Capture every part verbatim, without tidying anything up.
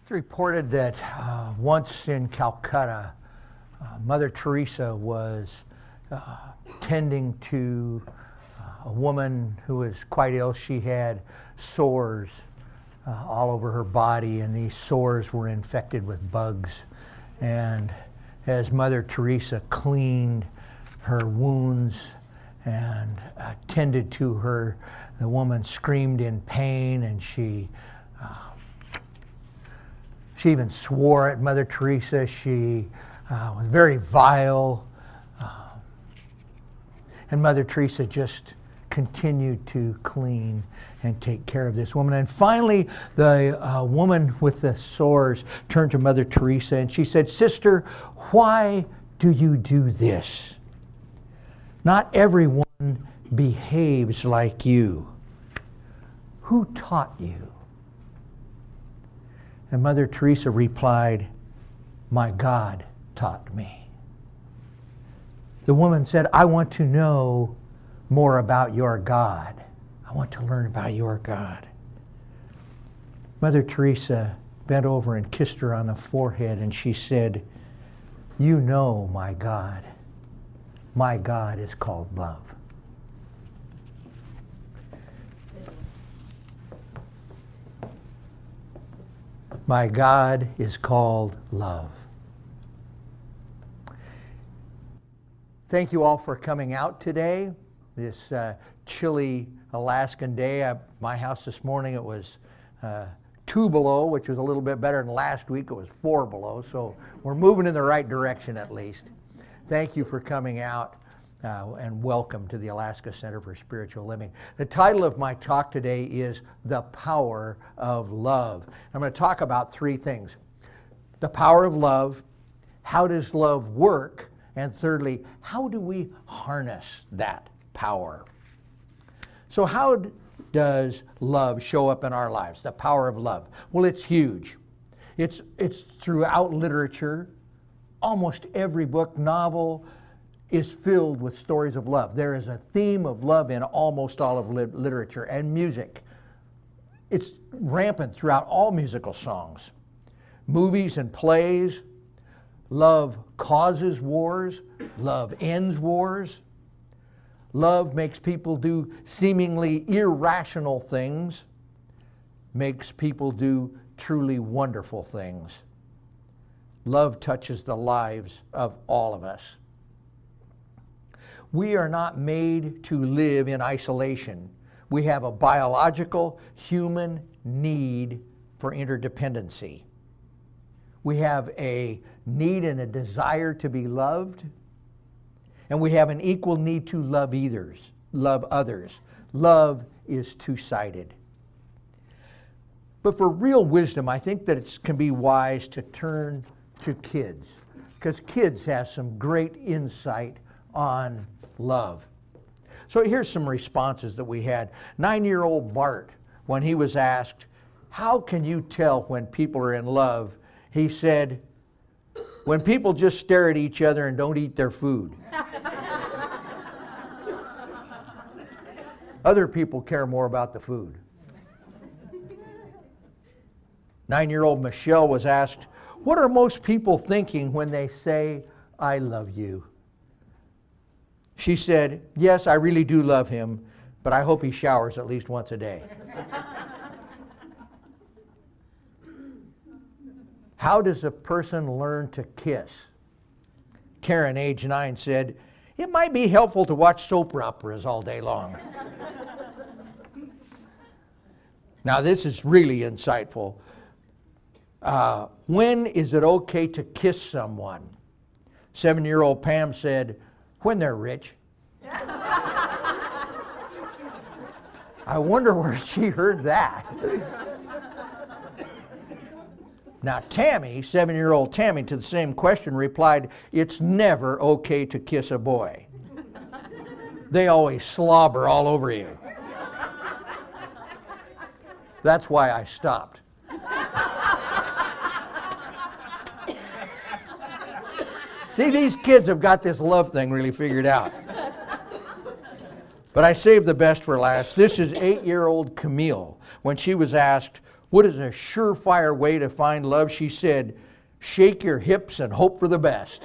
It's reported that uh, once in Calcutta, uh, Mother Teresa was uh, tending to uh, a woman who was quite ill. She had sores uh, all over her body, and these sores were infected with bugs. And as Mother Teresa cleaned her wounds and uh, tended to her, the woman screamed in pain, and she uh, she even swore at Mother Teresa. She uh, was very vile. Uh, and Mother Teresa just continued to clean and take care of this woman. And finally, the uh, woman with the sores turned to Mother Teresa and she said, "Sister, why do you do this? Not everyone behaves like you. Who taught you?" And Mother Teresa replied, "My God taught me." The woman said, "I want to know more about your God. I want to learn about your God." Mother Teresa bent over and kissed her on the forehead, and she said, "You know my God. My God is called love." My God is called love. Thank you all for coming out today. This uh, chilly Alaskan day. At my house this morning, it was uh, two below, which was a little bit better than last week. It was four below, so we're moving in the right direction at least. Thank you for coming out. Uh, and welcome to the Alaska Center for Spiritual Living. The title of my talk today is The Power of Love. I'm going to talk about three things. The power of love, how does love work, and thirdly, how do we harness that power? So how d- does love show up in our lives, the power of love? Well, it's huge. It's, it's throughout literature. Almost every book, novel, is filled with stories of love. There is a theme of love in almost all of lit- literature and music. It's rampant throughout all musical songs. Movies and plays. Love causes wars. Love ends wars. Love makes people do seemingly irrational things. Makes people do truly wonderful things. Love touches the lives of all of us. We are not made to live in isolation. We have a biological, human need for interdependency. We have a need and a desire to be loved, and we have an equal need to love others. Love others. Love is two-sided. But for real wisdom, I think that it can be wise to turn to kids, because kids have some great insight on love. So here's some responses that we had. Nine-year-old Bart, when he was asked, "How can you tell when people are in love?" he said, "When people just stare at each other and don't eat their food." Other people care more about the food. Nine-year-old Michelle was asked, "What are most people thinking when they say, 'I love you'?" She said, "Yes, I really do love him, but I hope he showers at least once a day." How does a person learn to kiss? Karen, age nine, said, "It might be helpful to watch soap operas all day long." Now, this is really insightful. Uh, when is it okay to kiss someone? Seven-year-old Pam said, "When they're rich." I wonder where she heard that. Now Tammy, seven-year-old Tammy, to the same question replied, "It's never okay to kiss a boy. They always slobber all over you." That's why I stopped. See, these kids have got this love thing really figured out. But I saved the best for last. This is eight-year-old Camille when she was asked, What is a surefire way to find love? She said, shake your hips and hope for the best.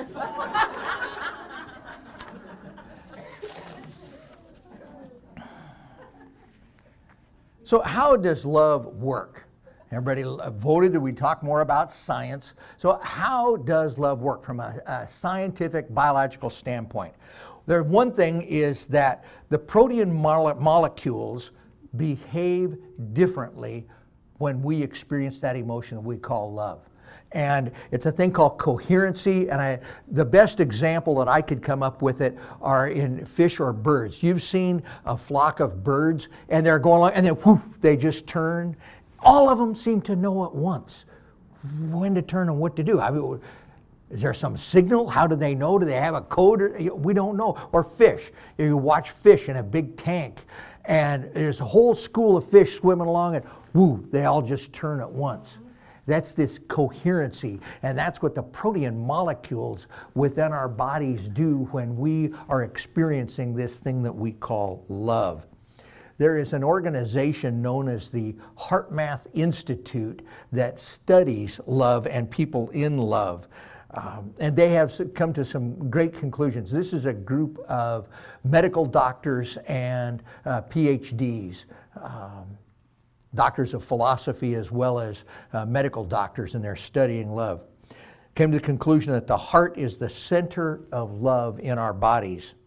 So how does love work? Everybody voted that we talk more about science. So how does love work from a, a scientific, biological standpoint? There, one thing is that the protein mole- molecules behave differently when we experience that emotion that we call love. And it's a thing called coherency, and I, the best example that I could come up with it are in fish or birds. You've seen a flock of birds, and they're going along, and then whoof, they just turn. All of them seem to know at once when to turn and what to do. I mean, is there some signal? How do they know? Do they have a code? We don't know. Or fish. You watch fish in a big tank, and there's a whole school of fish swimming along, and whoo, they all just turn at once. That's this coherency, and that's what the protein molecules within our bodies do when we are experiencing this thing that we call love. There is an organization known as the HeartMath Institute that studies love and people in love. Um, and they have come to some great conclusions. This is a group of medical doctors and uh, P H Ds. Um, doctors of philosophy as well as uh, medical doctors, and they're studying love. Came to the conclusion that the heart is the center of love in our bodies.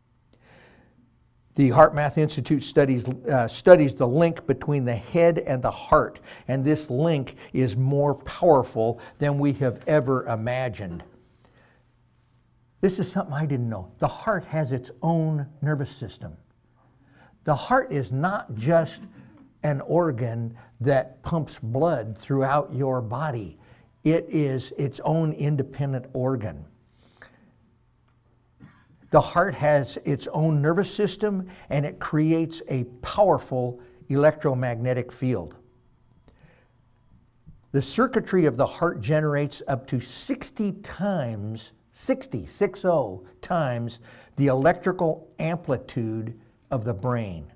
The HeartMath Institute studies, uh, studies the link between the head and the heart, and this link is more powerful than we have ever imagined. This is something I didn't know. The heart has its own nervous system. The heart is not just an organ that pumps blood throughout your body. It is its own independent organ. The heart has its own nervous system, and it creates a powerful electromagnetic field. The circuitry of the heart generates up to sixty times, sixty, six oh, times the electrical amplitude of the brain.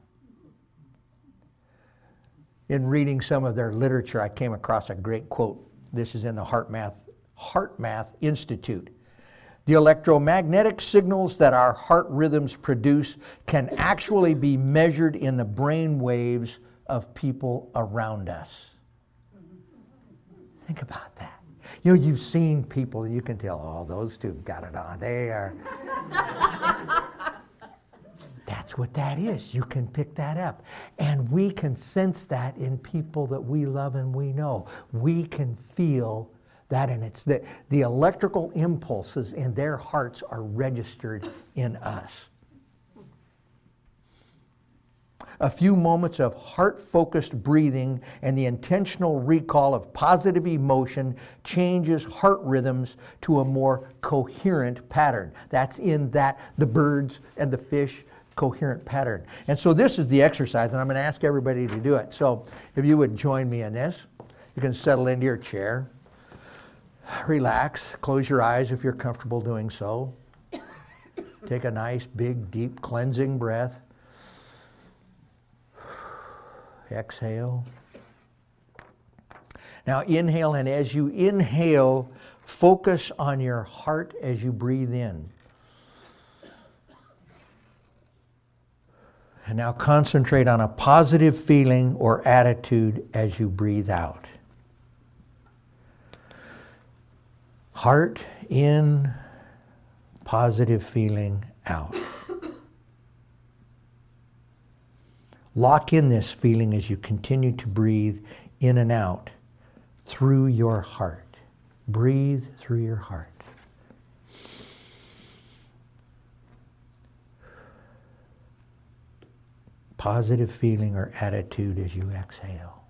In reading some of their literature, I came across a great quote. This is in the HeartMath, HeartMath Institute. The electromagnetic signals that our heart rhythms produce can actually be measured in the brain waves of people around us. Think about that. You know, you've seen people, you can tell, oh, those two got it on. They are... That's what that is. You can pick that up. And we can sense that in people that we love and we know. We can feel that, and it's the, the electrical impulses in their hearts are registered in us. A few moments of heart-focused breathing and the intentional recall of positive emotion changes heart rhythms to a more coherent pattern. That's in that, the birds and the fish, coherent pattern. And so this is the exercise, and I'm going to ask everybody to do it. So if you would join me in this, you can settle into your chair. Relax, close your eyes if you're comfortable doing so. Take a nice, big, deep, cleansing breath. Exhale. Now inhale, and as you inhale, focus on your heart as you breathe in. And now concentrate on a positive feeling or attitude as you breathe out. Heart in, positive feeling out. Lock in this feeling as you continue to breathe in and out through your heart. Breathe through your heart. Positive feeling or attitude as you exhale.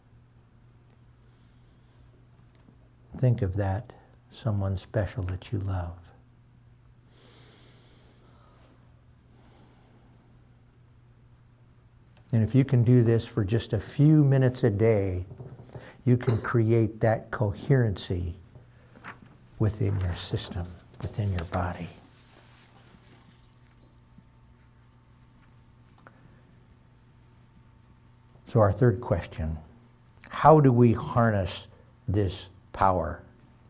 Think of that, someone special that you love. And if you can do this for just a few minutes a day, you can create that coherency within your system, within your body. So our third question, How do we harness this power?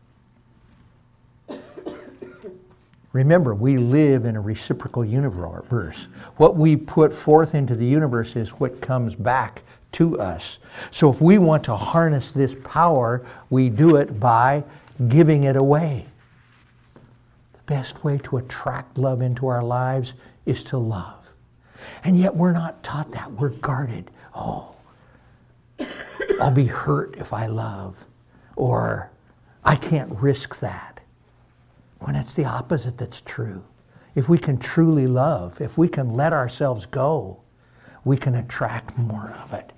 Remember, we live in a reciprocal universe. What we put forth into the universe is what comes back to us. So if we want to harness this power, we do it by giving it away. The best way to attract love into our lives is to love. And yet we're not taught that. We're guarded. Oh, I'll be hurt if I love. Or I can't risk that. When it's the opposite that's true. If we can truly love, if we can let ourselves go, we can attract more of it.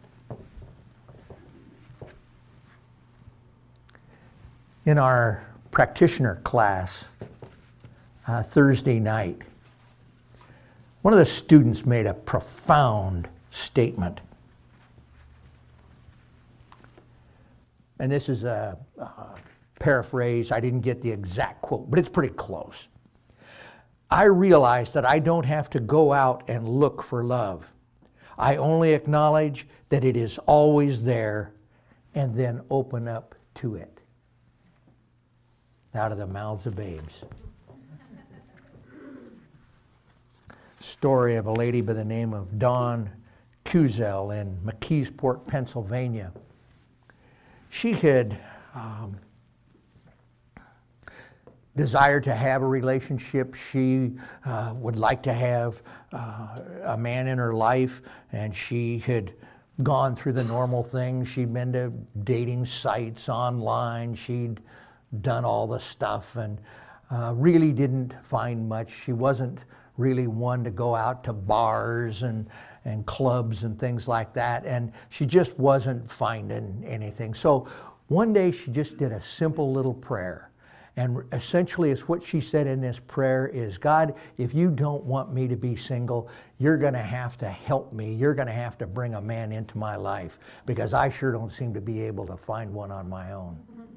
In our practitioner class uh, Thursday night, one of the students made a profound statement. And this is a, a paraphrase. I didn't get the exact quote, but it's pretty close. I realize that I don't have to go out and look for love. I only acknowledge that it is always there and then open up to it. Out of the mouths of babes. Story of a lady by the name of Dawn Kuzel in McKeesport, Pennsylvania. She had um, desired to have a relationship. She uh, would like to have uh, a man in her life, and she had gone through the normal things. She'd been to dating sites online. She'd done all the stuff and uh, really didn't find much. She wasn't really one to go out to bars and, and clubs and things like that, and she just wasn't finding anything. So one day she just did a simple little prayer. And essentially it's what she said in this prayer is, God, if you don't want me to be single, you're going to have to help me. You're going to have to bring a man into my life because I sure don't seem to be able to find one on my own.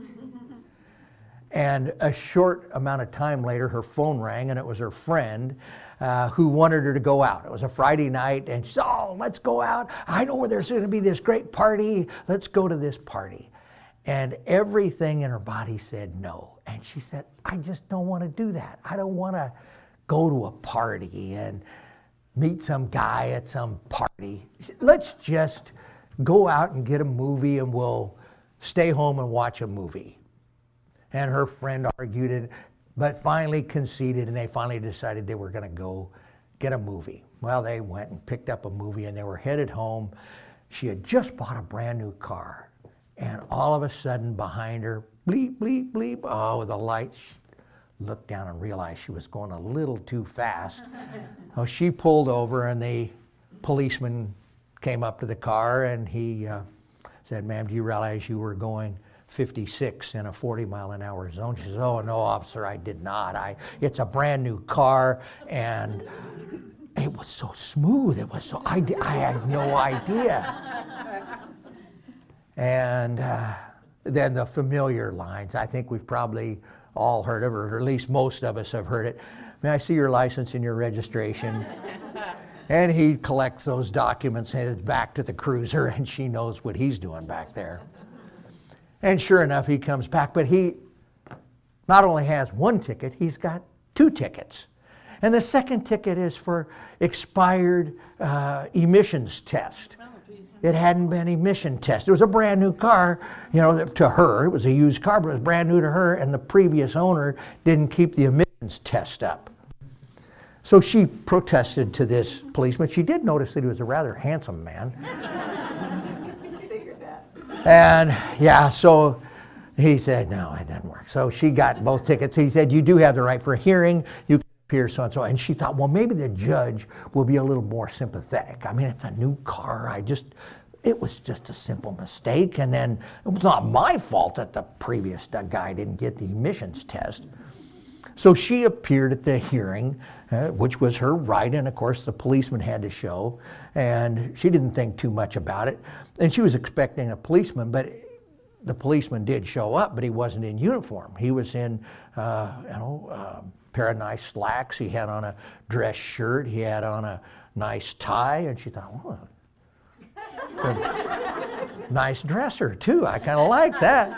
And a short amount of time later, her phone rang, and it was her friend uh, who wanted her to go out. It was a Friday night, and she said, oh, let's go out. I know where there's going to be this great party. Let's go to this party. And everything in her body said no. And she said, I just don't want to do that. I don't want to go to a party and meet some guy at some party. She said, let's just go out and get a movie, and we'll stay home and watch a movie. And her friend argued it, but finally conceded, and they finally decided they were going to go get a movie. Well, they went and picked up a movie, and they were headed home. She had just bought a brand new car, and all of a sudden behind her, bleep, bleep, bleep, oh, the lights. She looked down and realized she was going a little too fast. Oh, she pulled over, and the policeman came up to the car, and he uh, said, ma'am, do you realize you were going fifty-six in a forty mile an hour zone? She says, oh, no, officer, I did not. I, it's a brand new car, and it was so smooth. It was so, I, I had no idea. And uh, then the familiar lines, I think we've probably all heard of it, or at least most of us have heard it. May I see your license and your registration? And he collects those documents and heads back to the cruiser, and she knows what he's doing back there. And sure enough, he comes back, but he not only has one ticket, he's got two tickets. And the second ticket is for expired uh, emissions test. It hadn't been emission tested. It was a brand new car, you know, to her. It was a used car, but it was brand new to her, and the previous owner didn't keep the emissions test up. So she protested to this policeman. She did notice that he was a rather handsome man. And yeah, so he said, no, it doesn't work. So she got both tickets. He said, you do have the right for a hearing. You can appear so-and-so. And she thought, well, maybe the judge will be a little more sympathetic. I mean, it's a new car. I just, it was just a simple mistake. And then it was not my fault that the previous guy didn't get the emissions test. So she appeared at the hearing, uh, which was her right, and of course the policeman had to show, and she didn't think too much about it. And she was expecting a policeman, but the policeman did show up, but he wasn't in uniform. He was in, uh, you know, a pair of nice slacks. He had on a dress shirt. He had on a nice tie, and she thought, well, nice dresser, too. I kind of like that.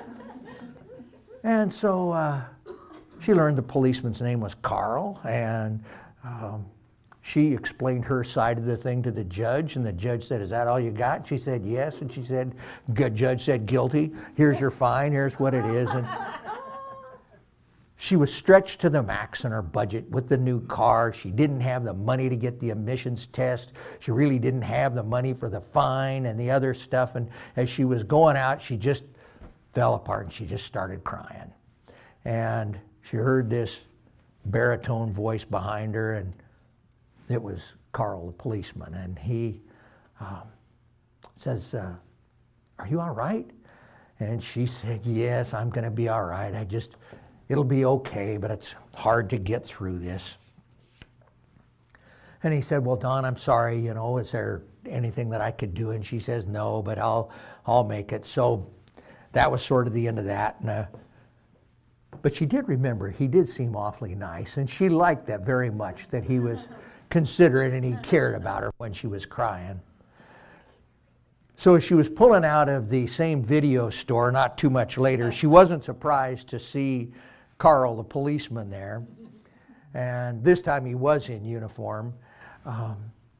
And so uh, she learned the policeman's name was Carl, and um, she explained her side of the thing to the judge, and the judge said, "Is that all you got?" And she said, "Yes." And she said, good judge said, "Guilty. Here's your fine. Here's what it is." And she was stretched to the max in her budget with the new car. She didn't have the money to get the emissions test. She really didn't have the money for the fine and the other stuff. And as she was going out, she just fell apart and she just started crying. And she heard this baritone voice behind her, and it was Carl, the policeman. And he um, says, uh, "Are you all right?" And she said, "Yes, I'm going to be all right. I just, it'll be okay, but it's hard to get through this." And he said, "Well, Dawn, I'm sorry, you know, is there anything that I could do?" And she says, "No, but I'll, I'll make it." So that was sort of the end of that. And, uh, but she did remember, he did seem awfully nice, and she liked that very much, that he was considerate and he cared about her when she was crying. So as she was pulling out of the same video store not too much later, she wasn't surprised to see Carl, the policeman, there. And this time he was in uniform. Um,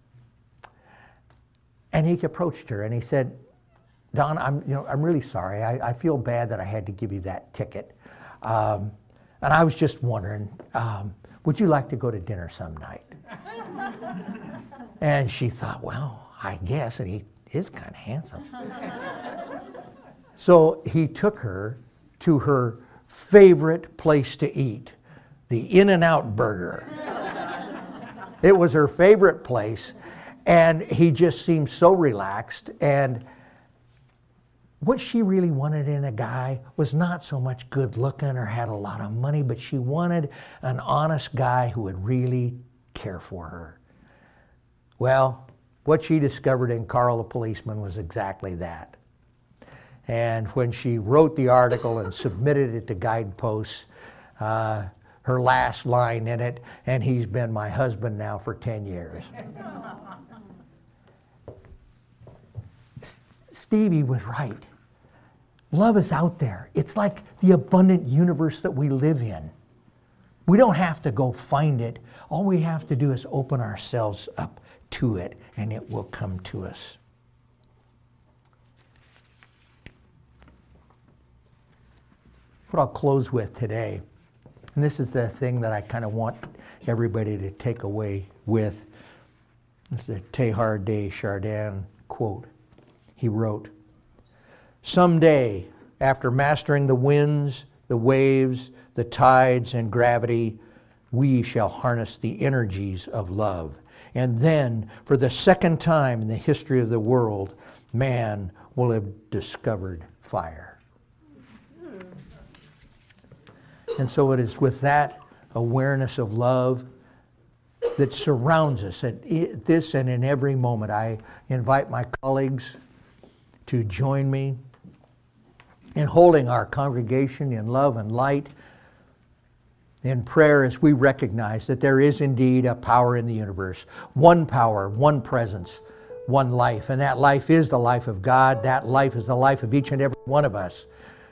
and he approached her and he said, "Dawn, I'm, you know, I'm really sorry. I, I feel bad that I had to give you that ticket. Um, and I was just wondering, um, would you like to go to dinner some night?" And she thought, well, I guess, and he is kind of handsome. So he took her to her favorite place to eat, the In-N-Out Burger. It was her favorite place, and he just seemed so relaxed. And what she really wanted in a guy was not so much good looking or had a lot of money, but she wanted an honest guy who would really care for her. Well, what she discovered in Carl the policeman was exactly that. And when she wrote the article and submitted it to Guideposts, uh, her last line in it, "And he's been my husband now for ten years. S- Stevie was right. Love is out there. It's like the abundant universe that we live in. We don't have to go find it. All we have to do is open ourselves up to it, and it will come to us. What I'll close with today, and this is the thing that I kind of want everybody to take away with. This is a Teilhard de Chardin quote. He wrote, "Someday, after mastering the winds, the waves, the tides, and gravity, we shall harness the energies of love. And then, for the second time in the history of the world, man will have discovered fire." And so it is with that awareness of love that surrounds us at this and in every moment. I invite my colleagues to join me in holding our congregation in love and light, in prayer, as we recognize that there is indeed a power in the universe. One power, one presence, one life. And that life is the life of God. That life is the life of each and every one of us.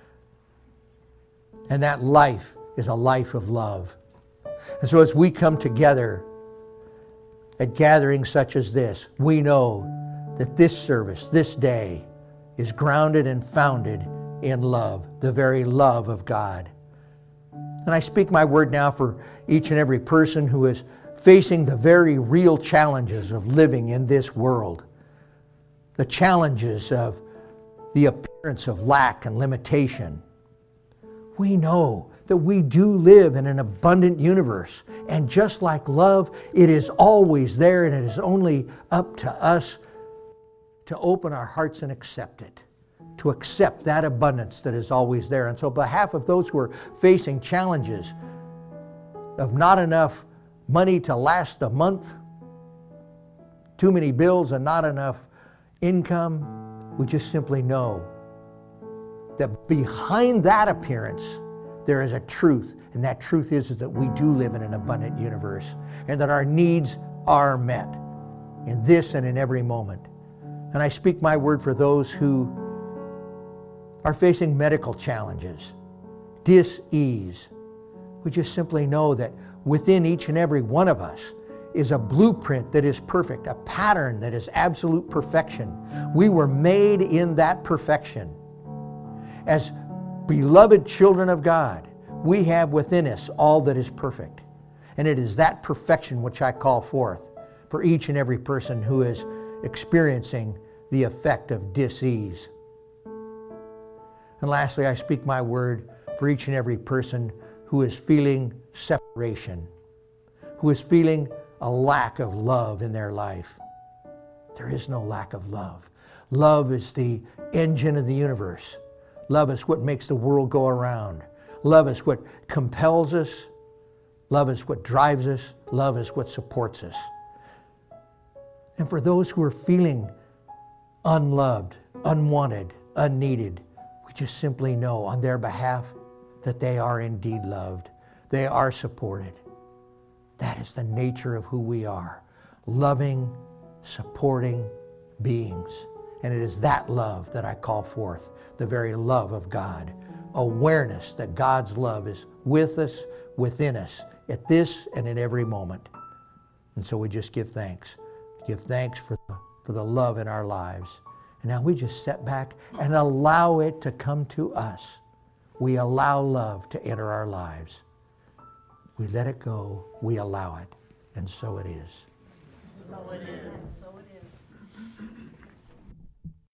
And that life is a life of love. And so as we come together at gatherings such as this, we know that this service, this day, is grounded and founded in love, the very love of God. And I speak my word now for each and every person who is facing the very real challenges of living in this world. The challenges of the appearance of lack and limitation. We know that we do live in an abundant universe. And just like love, it is always there, and it is only up to us to open our hearts and accept it. To accept that abundance that is always there. And so on behalf of those who are facing challenges of not enough money to last a month, too many bills and not enough income, we just simply know that behind that appearance there is a truth, and that truth is, is that we do live in an abundant universe, and that our needs are met in this and in every moment. And I speak my word for those who are facing medical challenges, dis-ease. We just simply know that within each and every one of us is a blueprint that is perfect, a pattern that is absolute perfection. We were made in that perfection. As beloved children of God, we have within us all that is perfect. And it is that perfection which I call forth for each and every person who is experiencing the effect of dis-ease. And lastly, I speak my word for each and every person who is feeling separation, who is feeling a lack of love in their life. There is no lack of love. Love is the engine of the universe. Love is what makes the world go around. Love is what compels us. Love is what drives us. Love is what supports us. And for those who are feeling unloved, unwanted, unneeded, we just simply know on their behalf that they are indeed loved. They are supported. That is the nature of who we are. Loving, supporting beings. And it is that love that I call forth, the very love of God. Awareness that God's love is with us, within us, at this and in every moment. And so we just give thanks. Give thanks for the, for the love in our lives. And now we just sit back and allow it to come to us. We allow love to enter our lives. We let it go. We allow it. And so it is. So it is.